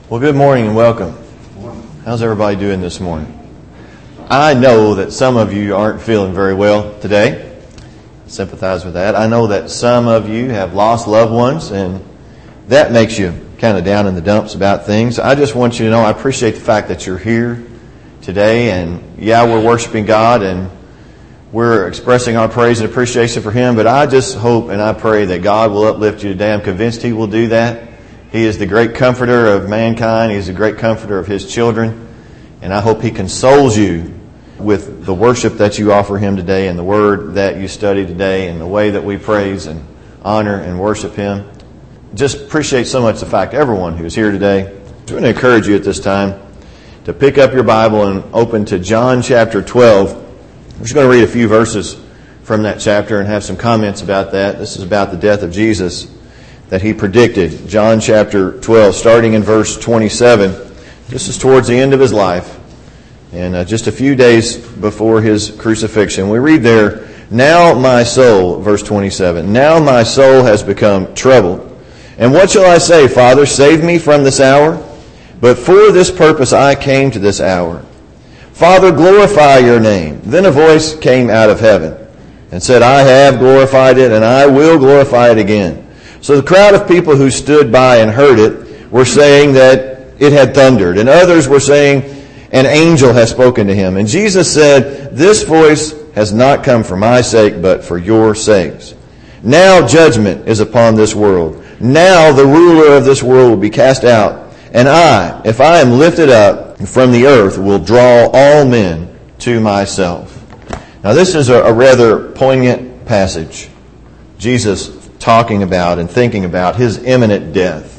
Well, good morning and welcome. How's everybody doing this morning? I know that some of you aren't feeling very well today. I sympathize with that. I know that some of you have lost loved ones, and that makes you kind of down in the dumps about things. I just want you to know I appreciate the fact that you're here today, and we're worshiping God, and we're expressing our praise and appreciation for Him, but I just hope and I pray that God will uplift you today. I'm convinced He will do that. He is the great comforter of mankind. He is the great comforter of His children. And I hope He consoles you with the worship that you offer Him today and the Word that you study today and the way that we praise and honor and worship Him. Just appreciate so much the fact everyone who is here today. I want to encourage you at this time to pick up your Bible and open to John chapter 12. We're just going to read a few verses from that chapter and have some comments about that. This is about the death of Jesus that He predicted. John chapter 12, starting in verse 27. This is towards the end of His life and just a few days before His crucifixion. We read there, "Now my soul," verse 27, "Now my soul has become troubled. And what shall I say, Father? Save me from this hour? But for this purpose I came to this hour. Father, glorify your name." Then a voice came out of heaven and said, "I have glorified it, and I will glorify it again." So the crowd of people who stood by and heard it were saying that it had thundered. And others were saying, "An angel has spoken to him." And Jesus said, "This voice has not come for my sake, but for your sakes. Now judgment is upon this world. Now the ruler of this world will be cast out. And I, if I am lifted up from the earth, will draw all men to myself." Now this is a rather poignant passage. Jesus talking about and thinking about His imminent death.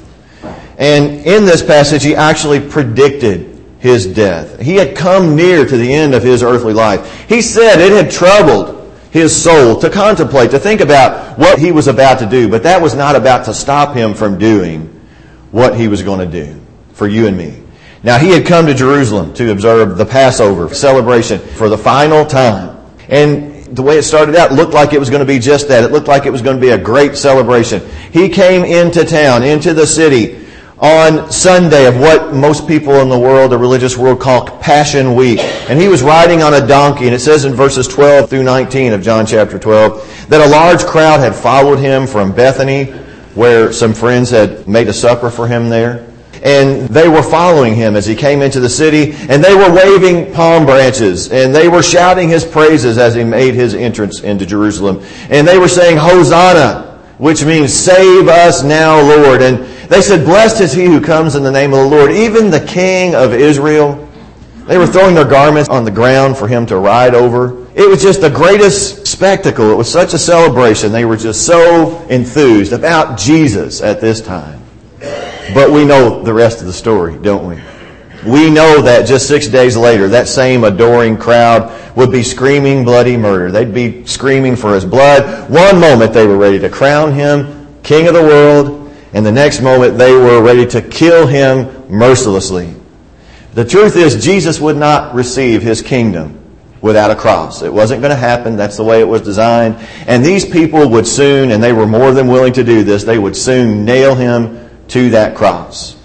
And in this passage, He actually predicted His death. He had come near to the end of His earthly life. He said it had troubled His soul to contemplate, to think about what He was about to do. But that was not about to stop Him from doing what He was going to do for you and me. Now, He had come to Jerusalem to observe the Passover celebration for the final time. And the way it started out looked like it was going to be just that. It looked like it was going to be a great celebration. He came into town, into the city, on Sunday of what most people in the world, the religious world, call Passion Week. And He was riding on a donkey. And it says in verses 12 through 19 of John chapter 12 that a large crowd had followed Him from Bethany, where some friends had made a supper for Him there. And they were following Him as He came into the city, and they were waving palm branches, and they were shouting His praises as He made His entrance into Jerusalem. And they were saying, "Hosanna," which means "Save us now, Lord." And they said, "Blessed is He who comes in the name of the Lord, even the King of Israel." They were throwing their garments on the ground for Him to ride over. It was just the greatest spectacle. It was such a celebration. They were just so enthused about Jesus at this time. But we know the rest of the story, don't we? We know that just 6 days later, that same adoring crowd would be screaming bloody murder. They'd be screaming for His blood. One moment they were ready to crown Him King of the world, and the next moment they were ready to kill Him mercilessly. The truth is, Jesus would not receive His kingdom without a cross. It wasn't going to happen. That's the way it was designed. And these people would soon, and they were more than willing to do this, they would soon nail Him to that cross.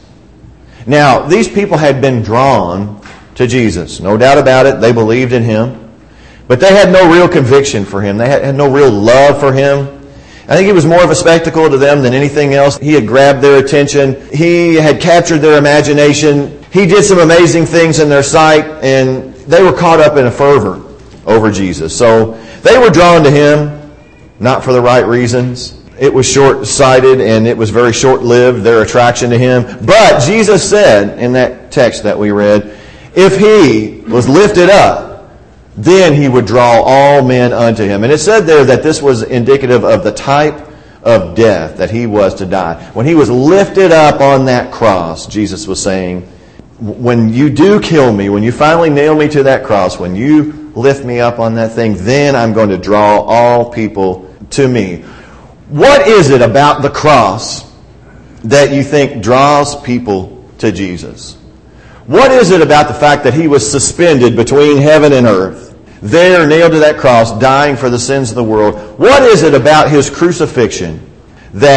Now, these people had been drawn to Jesus. No doubt about it. They believed in Him. But they had no real conviction for Him. They had no real love for Him. I think He was more of a spectacle to them than anything else. He had grabbed their attention. He had captured their imagination. He did some amazing things in their sight, and they were caught up in a fervor over Jesus. So they were drawn to Him, not for the right reasons. It was short-sighted and it was very short-lived, their attraction to Him. But Jesus said in that text that we read, if He was lifted up, then He would draw all men unto Him. And it said there that this was indicative of the type of death that He was to die. When He was lifted up on that cross, Jesus was saying, when you do kill me, when you finally nail me to that cross, when you lift me up on that thing, then I'm going to draw all people to me. What is it about the cross that you think draws people to Jesus? What is it about the fact that He was suspended between heaven and earth, there nailed to that cross, dying for the sins of the world? What is it about His crucifixion that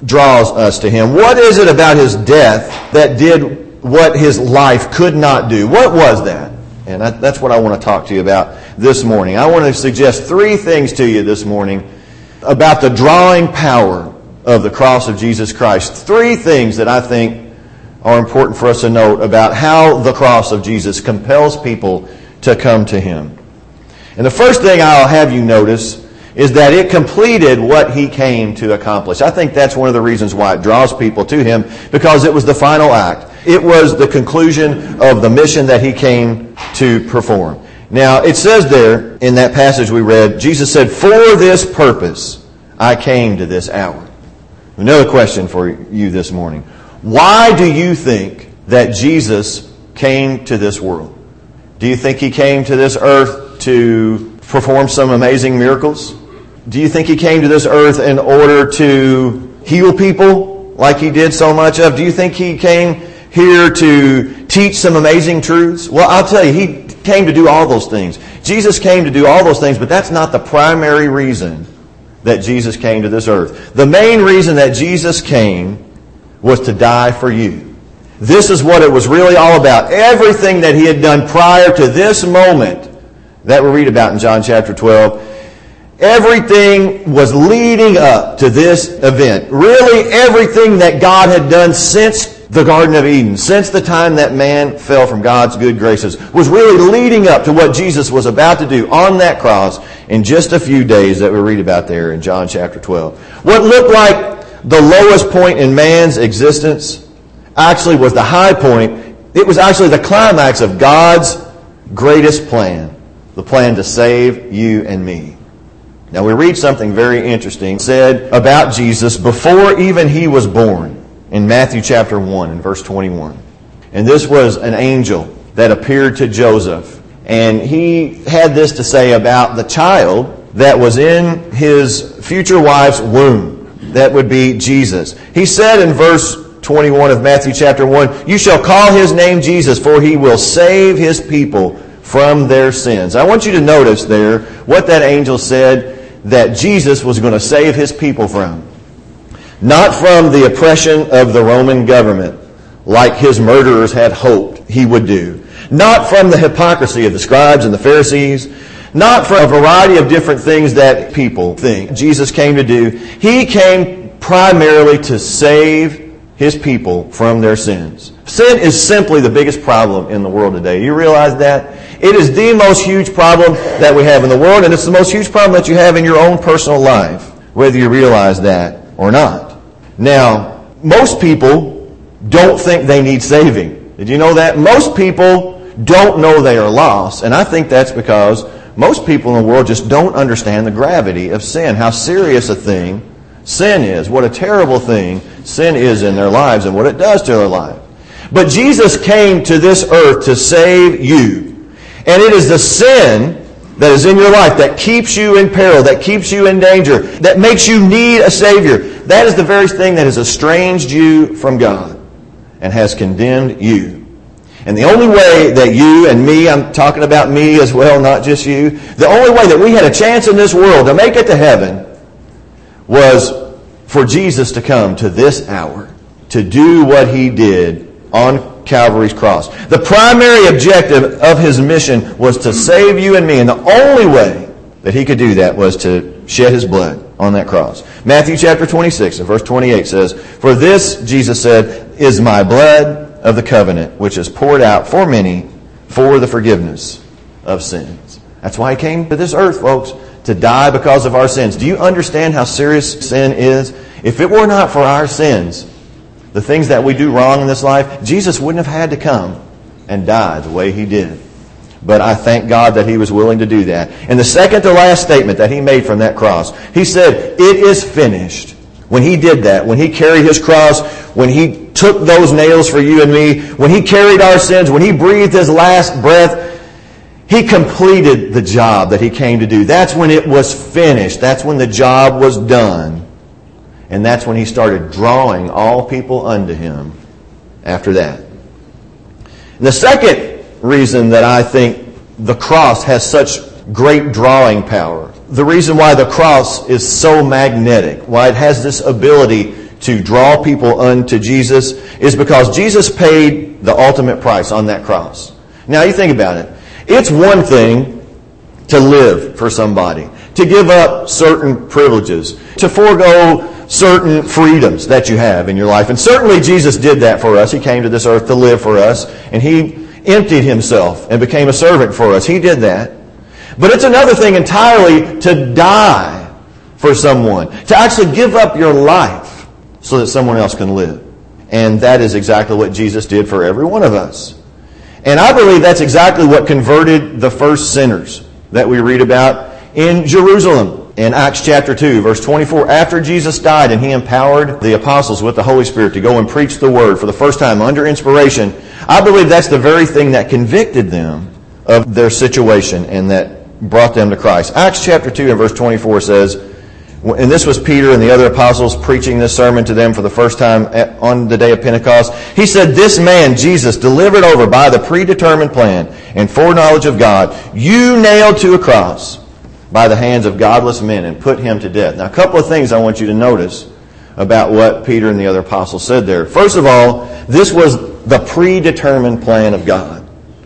draws us to him? What is it about his death that did what his life could not do? What was that? And that's what I want to talk to you about this morning. I want to suggest 3 things to you this morning about the drawing power of the cross of Jesus Christ. 3 things that I think are important for us to note about how the cross of Jesus compels people to come to him. And the first thing I'll have you notice is that it completed what he came to accomplish. I think that's one of the reasons why it draws people to him, because it was the final act. It was the conclusion of the mission that he came to perform. Now, it says there in that passage we read, Jesus said, "For this purpose I came to this hour." Another question for you this morning. Why do you think that Jesus came to this world? Do you think he came to this earth to perform some amazing miracles? Do you think he came to this earth in order to heal people like he did so much of? Do you think he came here to teach some amazing truths? Well, I'll tell you, he came to do all those things. Jesus came to do all those things, but that's not the primary reason that Jesus came to this earth. The main reason that Jesus came was to die for you. This is what it was really all about. Everything that he had done prior to this moment that we read about in John chapter 12, everything was leading up to this event. Really, everything that God had done since the Garden of Eden, since the time that man fell from God's good graces, was really leading up to what Jesus was about to do on that cross in just a few days that we read about there in John chapter 12. What looked like the lowest point in man's existence actually was the high point. It was actually the climax of God's greatest plan, the plan to save you and me. Now we read something very interesting said about Jesus before even he was born in Matthew chapter 1 and verse 21. And this was an angel that appeared to Joseph. And he had this to say about the child that was in his future wife's womb. That would be Jesus. He said in verse 21 of Matthew chapter 1, "You shall call his name Jesus, for he will save his people from their sins." I want you to notice there what that angel said that Jesus was going to save his people from. Not from the oppression of the Roman government, like his murderers had hoped he would do. Not from the hypocrisy of the scribes and the Pharisees. Not from a variety of different things that people think Jesus came to do. He came primarily to save his people from their sins. Sin is simply the biggest problem in the world today. You realize that? It is the most huge problem that we have in the world, and it's the most huge problem that you have in your own personal life, whether you realize that or not. Now, most people don't think they need saving. Did you know that? Most people don't know they are lost, and I think that's because most people in the world just don't understand the gravity of sin, how serious a thing sin is, what a terrible thing sin is in their lives and what it does to their life. But Jesus came to this earth to save you. And it is the sin that is in your life that keeps you in peril, that keeps you in danger, that makes you need a Savior. That is the very thing that has estranged you from God and has condemned you. And the only way that you and me, I'm talking about me as well, not just you, the only way that we had a chance in this world to make it to heaven was for Jesus to come to this hour, to do what he did on Calvary's cross. The primary objective of his mission was to save you and me, and the only way that he could do that was to shed his blood on that cross. Matthew chapter 26 and verse 28 says, "For this," Jesus said, "is my blood of the covenant, which is poured out for many for the forgiveness of sins." That's why he came to this earth, folks, to die because of our sins. Do you understand how serious sin is? If it were not for our sins, the things that we do wrong in this life, Jesus wouldn't have had to come and die the way he did. But I thank God that he was willing to do that. And the second to last statement that he made from that cross, he said, "It is finished." When he did that, when he carried his cross, when he took those nails for you and me, when he carried our sins, when he breathed his last breath, he completed the job that he came to do. That's when it was finished. That's when the job was done. And that's when he started drawing all people unto him after that. And the second reason that I think the cross has such great drawing power, the reason why the cross is so magnetic, why it has this ability to draw people unto Jesus is because Jesus paid the ultimate price on that cross. Now you think about it. It's one thing to live for somebody, to give up certain privileges, to forego certain freedoms that you have in your life. And certainly Jesus did that for us. He came to this earth to live for us, and He emptied Himself and became a servant for us. He did that. But it's another thing entirely to die for someone, to actually give up your life so that someone else can live. And that is exactly what Jesus did for every one of us. And I believe that's exactly what converted the first sinners that we read about in Jerusalem in Acts chapter 2, verse 24. After Jesus died and He empowered the apostles with the Holy Spirit to go and preach the Word for the first time under inspiration, I believe that's the very thing that convicted them of their situation and that brought them to Christ. Acts chapter 2 and verse 24 says, and this was Peter and the other apostles preaching this sermon to them for the first time on the day of Pentecost. He said, "This man, Jesus, delivered over by the predetermined plan and foreknowledge of God, you nailed to a cross by the hands of godless men and put Him to death." Now, a couple of things I want you to notice about what Peter and the other apostles said there. First of all, this was the predetermined plan of God.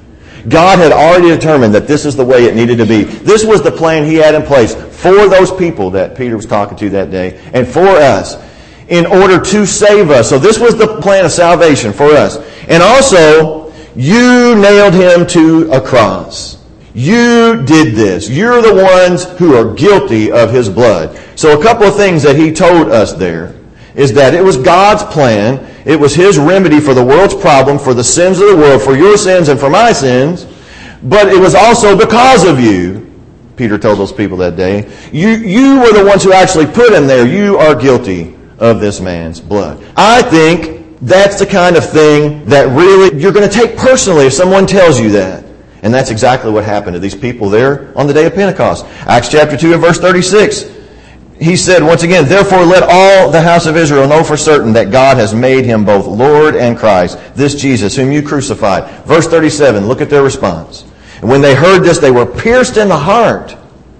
God had already determined that this is the way it needed to be. This was the plan He had in place for those people that Peter was talking to that day and for us in order to save us. So this was the plan of salvation for us. And also, you nailed Him to a cross. You did this. You're the ones who are guilty of His blood. So a couple of things that He told us there is that it was God's plan. It was His remedy for the world's problem, for the sins of the world, for your sins and for my sins. But it was also because of you, Peter told those people that day, you were the ones who actually put Him there. You are guilty of this man's blood. I think that's the kind of thing that really you're going to take personally if someone tells you that. And that's exactly what happened to these people there on the day of Pentecost. Acts chapter 2 and verse 36. He said, once again, "Therefore let all the house of Israel know for certain that God has made Him both Lord and Christ, this Jesus whom you crucified." Verse 37, look at their response. "And when they heard this, they were pierced in the heart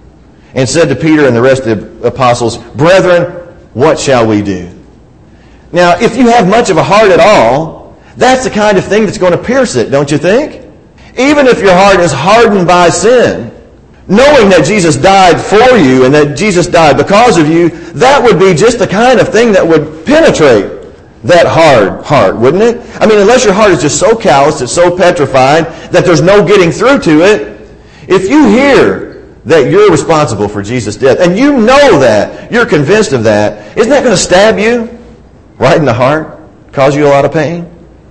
and said to Peter and the rest of the apostles, 'Brethren, what shall we do?'" Now, if you have much of a heart at all, that's the kind of thing that's going to pierce it, don't you think? Even if your heart is hardened by sin, knowing that Jesus died for you and that Jesus died because of you, that would be just the kind of thing that would penetrate that hard heart, wouldn't it? I mean, unless your heart is just so calloused, it's so petrified that there's no getting through to it. If you hear that you're responsible for Jesus' death, and you know that, you're convinced of that, isn't that going to stab you right in the heart? Cause you a lot of pain?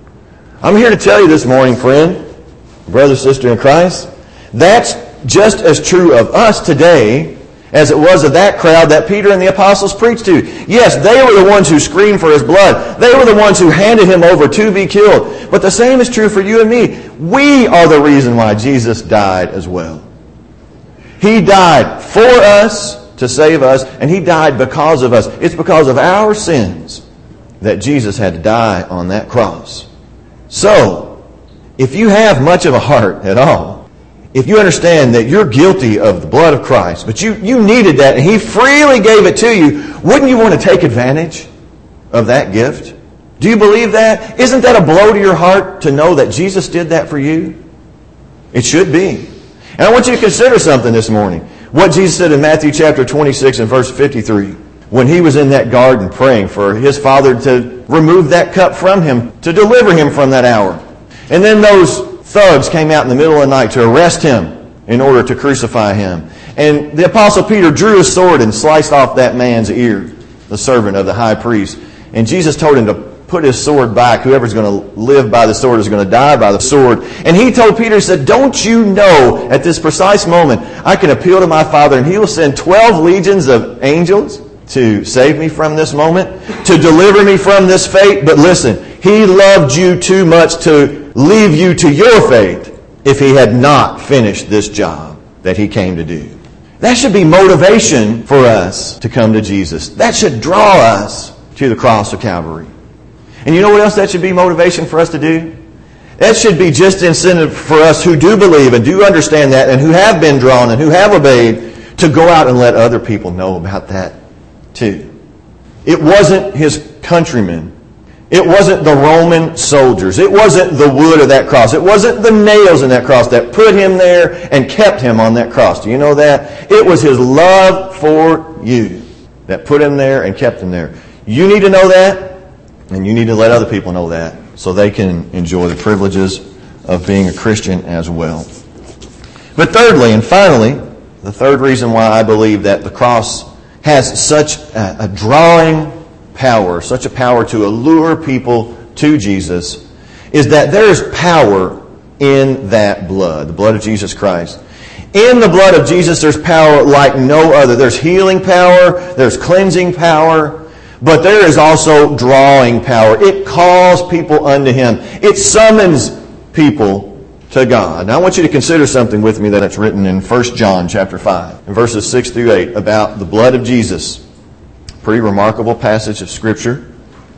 I'm here to tell you this morning, friend, brother, sister in Christ, that's just as true of us today as it was of that crowd that Peter and the apostles preached to. Yes, they were the ones who screamed for His blood. They were the ones who handed Him over to be killed. But the same is true for you and me. We are the reason why Jesus died as well. He died for us to save us, and He died because of us. It's because of our sins that Jesus had to die on that cross. So, if you have much of a heart at all, if you understand that you're guilty of the blood of Christ, but you needed that and He freely gave it to you, wouldn't you want to take advantage of that gift? Do you believe that? Isn't that a blow to your heart to know that Jesus did that for you? It should be. And I want you to consider something this morning. What Jesus said in Matthew chapter 26 and verse 53. When He was in that garden praying for His Father to remove that cup from Him, to deliver Him from that hour. And then those thugs came out in the middle of the night to arrest Him in order to crucify Him. And the Apostle Peter drew his sword and sliced off that man's ear, the servant of the high priest. And Jesus told him to put his sword back. Whoever's going to live by the sword is going to die by the sword. And He told Peter, He said, "Don't you know at this precise moment I can appeal to my Father and He will send 12 legions of angels to save me from this moment, to deliver me from this fate? But listen, He loved you too much to leave you to your fate if He had not finished this job that He came to do." That should be motivation for us to come to Jesus. That should draw us to the cross of Calvary. And you know what else that should be motivation for us to do? That should be just incentive for us who do believe and do understand that and who have been drawn and who have obeyed to go out and let other people know about that too. It wasn't His countrymen. It wasn't the Roman soldiers. It wasn't the wood of that cross. It wasn't the nails in that cross that put him there and kept him on that cross. Do you know that? It was his love for you that put him there and kept him there. You need to know that, and you need to let other people know that so they can enjoy the privileges of being a Christian as well. But thirdly and finally, the third reason why I believe that the cross has such a drawing power, such a power to allure people to Jesus, is that there is power in that blood, the blood of Jesus Christ. In the blood of Jesus, there's power like no other. There's healing power, there's cleansing power, but there is also drawing power. It calls people unto Him. It summons people to God. Now I want you to consider something with me that's written in 1 John chapter 5, in verses 6 through 8, about the blood of Jesus. Pretty remarkable passage of Scripture.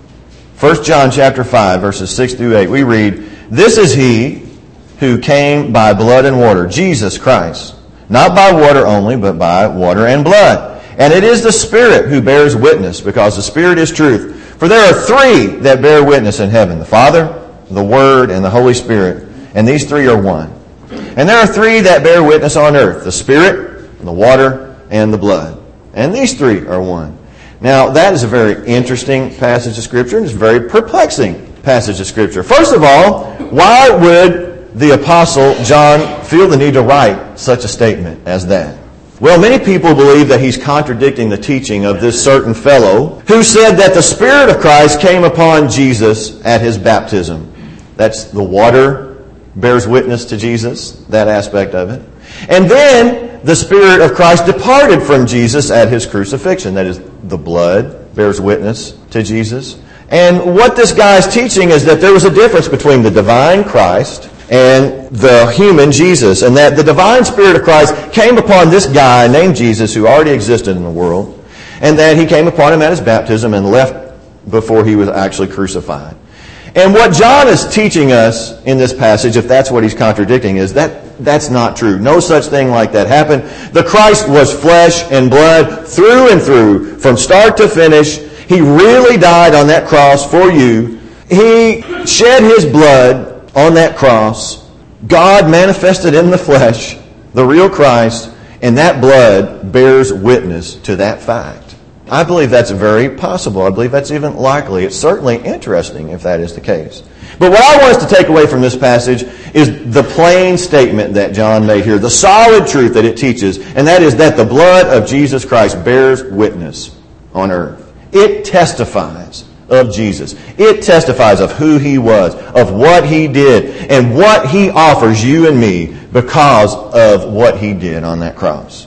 1 John chapter 5, verses 6 through 8, we read, "This is He who came by blood and water, Jesus Christ, not by water only, but by water and blood. And it is the Spirit who bears witness, because the Spirit is truth. For there are three that bear witness in heaven, the Father, the Word, and the Holy Spirit. And these three are one. And there are three that bear witness on earth, the Spirit, the water, and the blood. And these three are one." Now, that is a very interesting passage of Scripture, and it's a very perplexing passage of Scripture. First of all, why would the Apostle John feel the need to write such a statement as that? Well, many people believe that he's contradicting the teaching of this certain fellow who said that the Spirit of Christ came upon Jesus at His baptism. That's the water bears witness to Jesus, that aspect of it. And then the Spirit of Christ departed from Jesus at His crucifixion. That is, the blood bears witness to Jesus. And what this guy's teaching is that there was a difference between the divine Christ and the human Jesus, and that the divine Spirit of Christ came upon this guy named Jesus who already existed in the world, and that He came upon him at His baptism and left before He was actually crucified. And what John is teaching us in this passage, if that's what he's contradicting, is that that's not true. No such thing like that happened. The Christ was flesh and blood through and through, from start to finish. He really died on that cross for you. He shed His blood on that cross. God manifested in the flesh, the real Christ, and that blood bears witness to that fact. I believe that's very possible. I believe that's even likely. It's certainly interesting if that is the case. But what I want us to take away from this passage is the plain statement that John made here, the solid truth that it teaches, and that is that the blood of Jesus Christ bears witness on earth. It testifies of Jesus. It testifies of who He was, of what He did, and what He offers you and me because of what He did on that cross.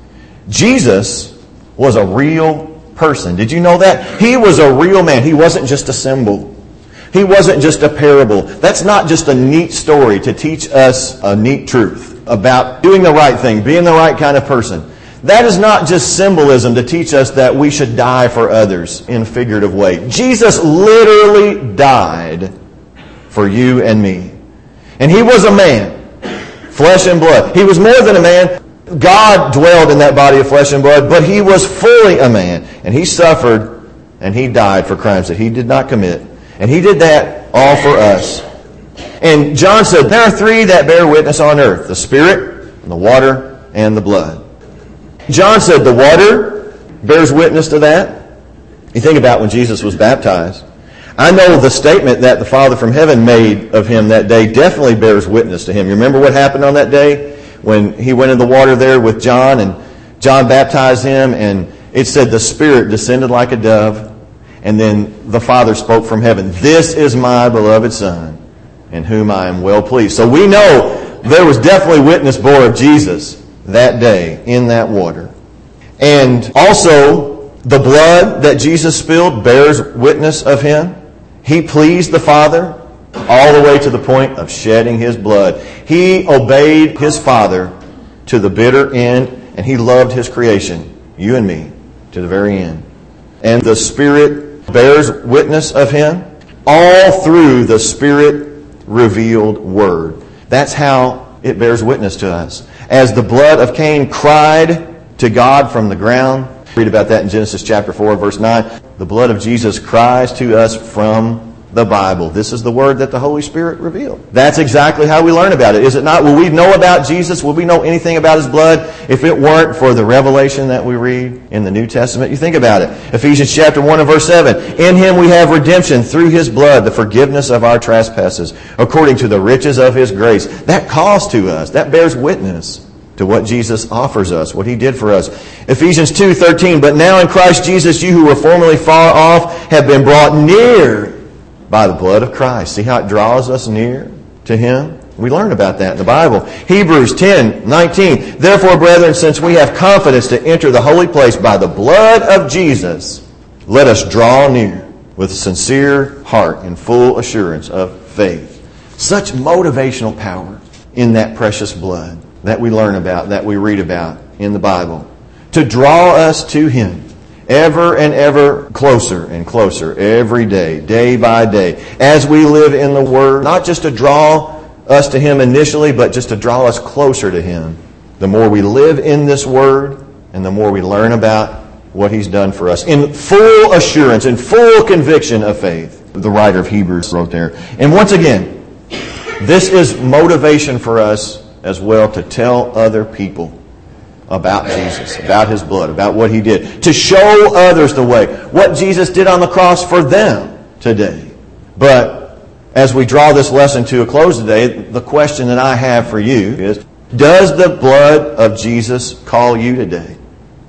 Jesus was a real person. Did you know that? He was a real man. He wasn't just a symbol. He wasn't just a parable. That's not just a neat story to teach us a neat truth about doing the right thing, being the right kind of person. That is not just symbolism to teach us that we should die for others in a figurative way. Jesus literally died for you and me. And He was a man, flesh and blood. He was more than a man. God dwelled in that body of flesh and blood, but He was fully a man. And He suffered and He died for crimes that He did not commit. And He did that all for us. And John said, there are three that bear witness on earth, the Spirit, the water, and the blood. John said the water bears witness to that. You think about when Jesus was baptized. I know the statement that the Father from heaven made of Him that day definitely bears witness to Him. You remember what happened on that day? When He went in the water there with John, and John baptized him, and it said the Spirit descended like a dove, and then the Father spoke from heaven, "This is my beloved Son, in whom I am well pleased." So we know there was definitely witness bore of Jesus that day in that water. And also, the blood that Jesus spilled bears witness of Him. He pleased the Father all the way to the point of shedding His blood. He obeyed His Father to the bitter end, and He loved His creation, you and me, to the very end. And the Spirit bears witness of Him all through the Spirit-revealed Word. That's how it bears witness to us. As the blood of Cain cried to God from the ground, read about that in Genesis chapter 4, verse 9. The blood of Jesus cries to us from the Bible. This is the word that the Holy Spirit revealed. That's exactly how we learn about it, is it not? Will we know about Jesus? Will we know anything about His blood if it weren't for the revelation that we read in the New Testament? You think about it. Ephesians chapter 1 and verse 7. In Him we have redemption through His blood, the forgiveness of our trespasses, according to the riches of His grace. That calls to us. That bears witness to what Jesus offers us, what He did for us. Ephesians 2:13. But now in Christ Jesus, you who were formerly far off have been brought near by the blood of Christ. See how it draws us near to Him? We learn about that in the Bible. Hebrews 10:19. Therefore, brethren, since we have confidence to enter the holy place by the blood of Jesus, let us draw near with a sincere heart and full assurance of faith. Such motivational power in that precious blood that we learn about, that we read about in the Bible, to draw us to Him ever and ever closer and closer every day, day by day, as we live in the Word, not just to draw us to Him initially, but just to draw us closer to Him. The more we live in this Word, and the more we learn about what He's done for us, in full assurance, in full conviction of faith, the writer of Hebrews wrote there. And once again, this is motivation for us as well to tell other people about Jesus, about His blood, about what He did. To show others the way. What Jesus did on the cross for them today. But as we draw this lesson to a close today, the question that I have for you is, does the blood of Jesus call you today?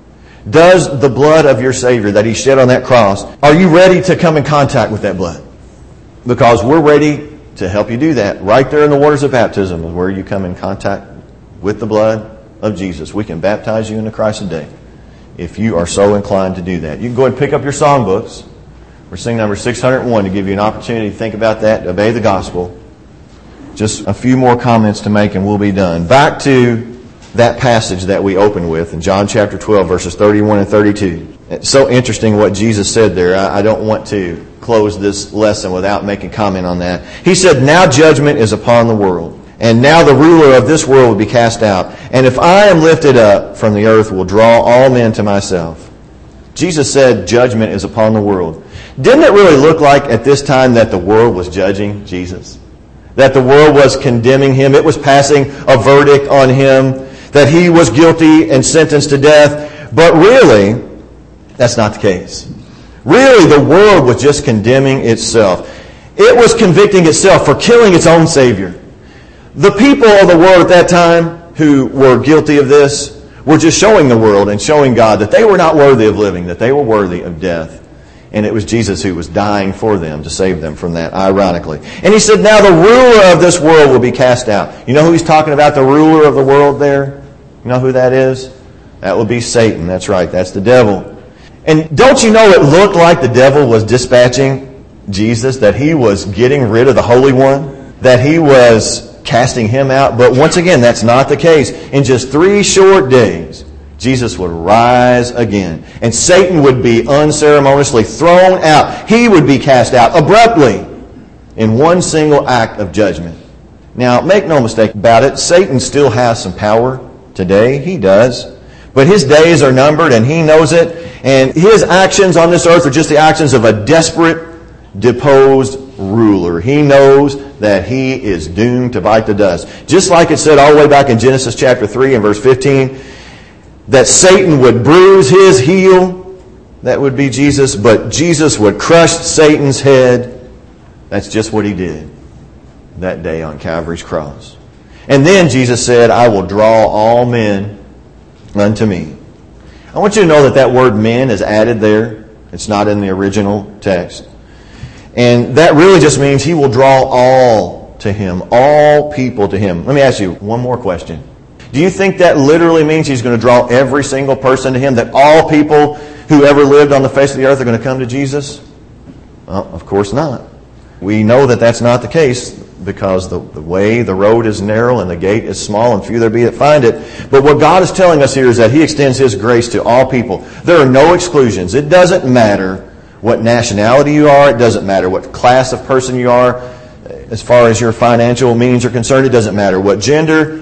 Does the blood of your Savior that He shed on that cross, are you ready to come in contact with that blood? Because we're ready to help you do that. Right there in the waters of baptism is where you come in contact with the blood of Jesus. We can baptize you into Christ today if you are so inclined to do that. You can go ahead and pick up your songbooks. We're singing number 601 to give you an opportunity to think about that, to obey the gospel. Just a few more comments to make and we'll be done. Back to that passage that we opened with in John chapter 12, verses 31 and 32. It's so interesting what Jesus said there. I don't want to close this lesson without making comment on that. He said, now judgment is upon the world. And now the ruler of this world will be cast out. And if I am lifted up from the earth, will draw all men to myself. Jesus said judgment is upon the world. Didn't it really look like at this time that the world was judging Jesus? That the world was condemning Him. It was passing a verdict on Him. That He was guilty and sentenced to death. But really, that's not the case. Really, the world was just condemning itself. It was convicting itself for killing its own Savior. The people of the world at that time who were guilty of this were just showing the world and showing God that they were not worthy of living, that they were worthy of death. And it was Jesus who was dying for them to save them from that, ironically. And He said, now the ruler of this world will be cast out. You know who He's talking about, the ruler of the world there? You know who that is? That would be Satan. That's right. That's the devil. And don't you know it looked like the devil was dispatching Jesus, that he was getting rid of the Holy One, that he was casting Him out? But once again, that's not the case. In just 3 short days, Jesus would rise again. And Satan would be unceremoniously thrown out. He would be cast out abruptly in one single act of judgment. Now, make no mistake about it, Satan still has some power today. He does. But his days are numbered and he knows it. And his actions on this earth are just the actions of a desperate, deposed ruler. He knows that he is doomed to bite the dust. Just like it said all the way back in Genesis chapter 3 and verse 15, that Satan would bruise his heel, that would be Jesus, but Jesus would crush Satan's head. That's just what He did that day on Calvary's cross. And then Jesus said, I will draw all men unto me. I want you to know that that word men is added there. It's not in the original text. And that really just means He will draw all to Him, all people to Him. Let me ask you one more question. Do you think that literally means He's going to draw every single person to Him, that all people who ever lived on the face of the earth are going to come to Jesus? Well, of course not. We know that that's not the case because the way, the road is narrow and the gate is small and few there be that find it. But what God is telling us here is that He extends His grace to all people. There are no exclusions. It doesn't matter what nationality you are. It doesn't matter what class of person you are. As far as your financial means are concerned, it doesn't matter what gender.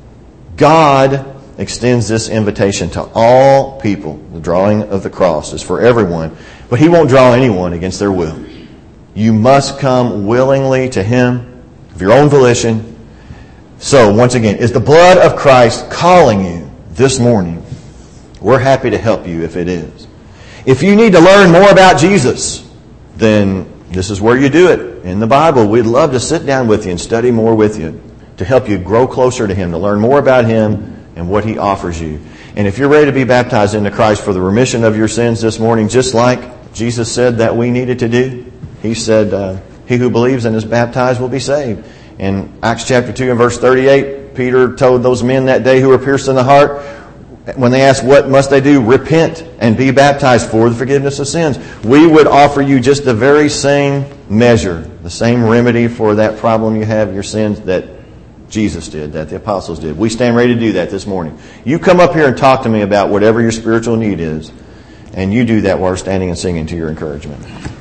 God extends this invitation to all people. The drawing of the cross is for everyone. But He won't draw anyone against their will. You must come willingly to Him of your own volition. So, once again, is the blood of Christ calling you this morning? We're happy to help you if it is. If you need to learn more about Jesus, then this is where you do it. In the Bible, we'd love to sit down with you and study more with you to help you grow closer to Him, to learn more about Him and what He offers you. And if you're ready to be baptized into Christ for the remission of your sins this morning, just like Jesus said that we needed to do, He said, he who believes and is baptized will be saved. In Acts chapter 2 and verse 38, Peter told those men that day who were pierced in the heart, when they asked what must they do, repent and be baptized for the forgiveness of sins. We would offer you just the very same measure, the same remedy for that problem you have, your sins, that Jesus did, that the apostles did. We stand ready to do that this morning. You come up here and talk to me about whatever your spiritual need is, and you do that while we're standing and singing to your encouragement.